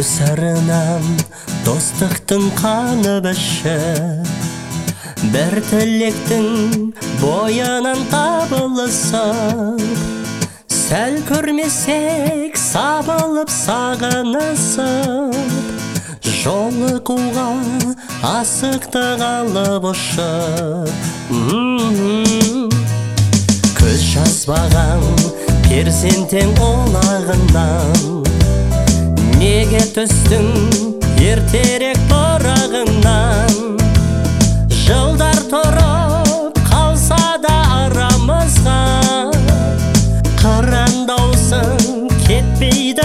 Көсарынан достықтың қаны біші, бір тілектің бойынан табылысып, сәл көрмесек сабылып сағынысып, жолығуға асықтық алып ұшып. Көз жазбаған перзенттің олағынан, неге түстің ертерек тұрағынан? Жылдар тұрып қалса да арамызға, қырандаусын кетпейді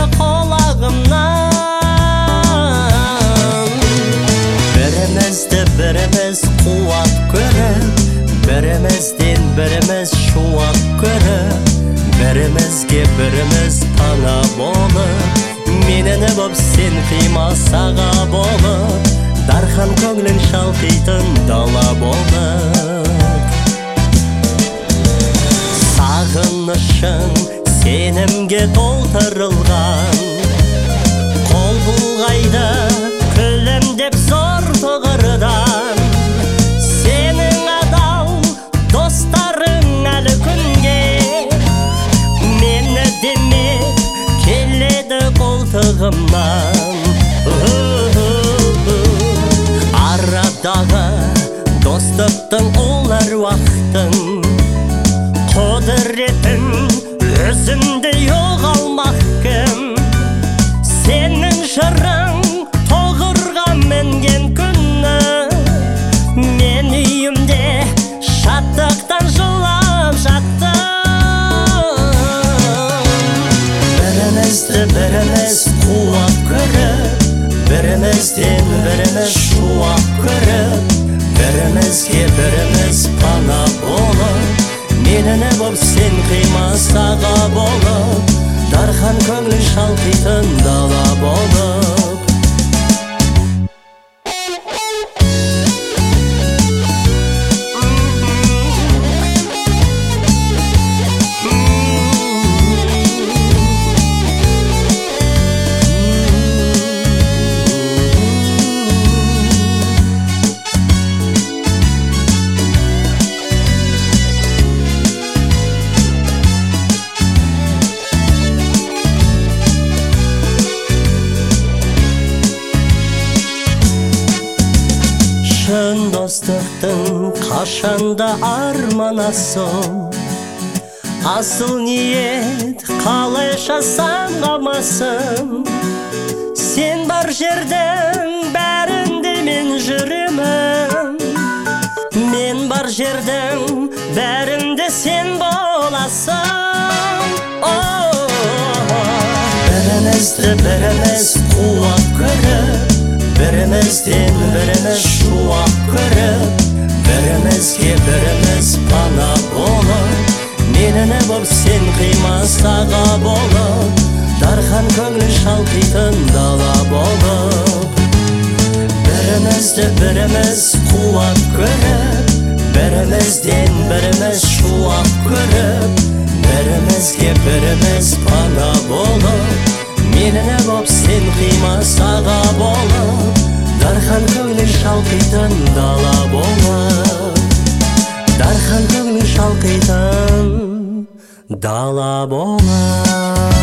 қолағымнан. Бірімізді біріміз қуат көріп, бірімізден біріміз шуақ көріп, бірімізге біріміз пана болып, меніні боп сен қимасаға болып, дархан көңлін шалқитын дала болып. Сағынышың сенімге толтырылған, қол бұлғайды күлімдеп зор тұғырдан. Сенің адал достарың әлі күнге мені демеп келеді қолтығымнан. Арадағы достықтың олар уақыттың құдіретін өзімде жоғалмақ кім? Сенің жырың тоғырға мінген күні, мен үйімде шаттықтан жылап жаттым. Бірімізді біріміз қуат көріп, бірімізден біріміз шуақ көріп, бірімізге біріміз пана болып, меніні боп сен қимасаға болып, дархан көңлін шалқитын дала болып. Шын достықтың қашанда арманасыл, асыл ниет қалайша самғамасын. Сен бар жердің бәрінде мен жүремін, мен бар жердің бәрінде сен боласың. Бірімізді біріміз қуат көріп, бірімізден біріміз шуақ көріп, бірімізге біріміз пана болып, меніні боп сен қимасаға болып, дархан көңлін шалқитын дала болып. Бірімізді біріміз қуат көріп, бірімізден біріміз шуақ көріп, бірімізге біріміз пана болып, меніні боп сен қимасаға болып, дархан көңлін шалқитын дала болып, дархан көңлін шалқитын дала болып.